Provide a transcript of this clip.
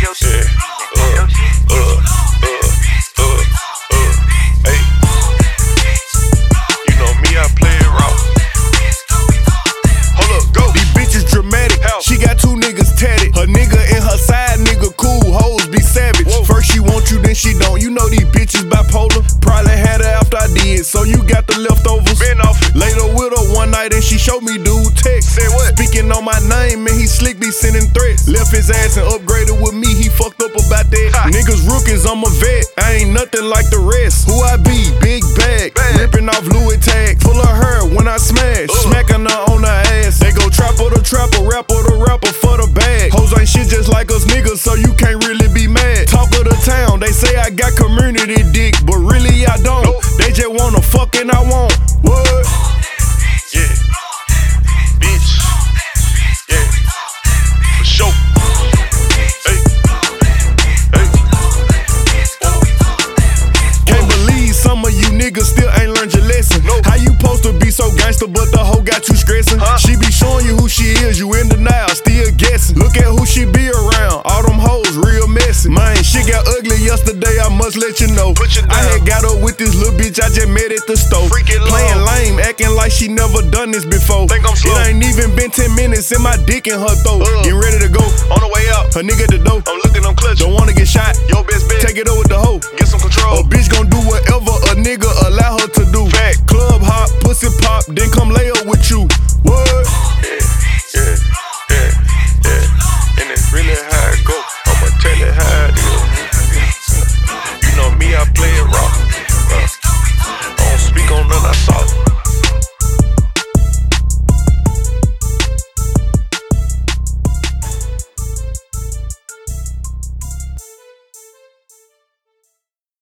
Hey, you know me, I play it raw. Hold up, go. These bitches dramatic. She got two niggas tatted. Her nigga and her side nigga cool. Hoes be savage. Whoa. First she want you, then she don't. You know these bitches bipolar. Probably had her after I did, so you got the leftovers. Been off it. Later with her one night and she showed me dude text. Say what? Speaking on my name and he slick be sending threats. Left his ass and upgraded with me. He fucked up about that. Ha. Niggas rookies, I'm a vet. I ain't nothing like the rest. Who I be? Big bag. Ripping off Louis tag. Full of her when I smash. Smacking her on her ass. They go trapper to trapper, rapper to rapper for the bag. Hoes ain't shit just like us niggas, so you can't really be mad. Talk of the town, they say I got community dick, but really I don't. They just wanna fuck and I won't. What? Yeah, bitch. Yeah, for sure. Hey, hey. Can't believe some of you niggas still ain't learned your lesson. No. How you supposed to be so gangster, but the hoe got you stressing? Huh? She be showing you who she is, you in denial, still guessing. Look at who she be around, all them hoes real messy. Man, shit got ugly yesterday, I must let you know. Put you down. I had got up with this little bitch I just met at the store. Freaking Playing love. lame, acting like she never done this before. Think I'm slow. It ain't even been 10 minutes and my dick in her throat. Getting ready to go, On the way out, her nigga at the door. I'm looking, I'm clutching. Don't wanna get shot, Your best bet, take it up with the hoe. get some A control. bitch gon' do whatever a nigga allow her to do. Fact. Club hop, pussy pop, then come lay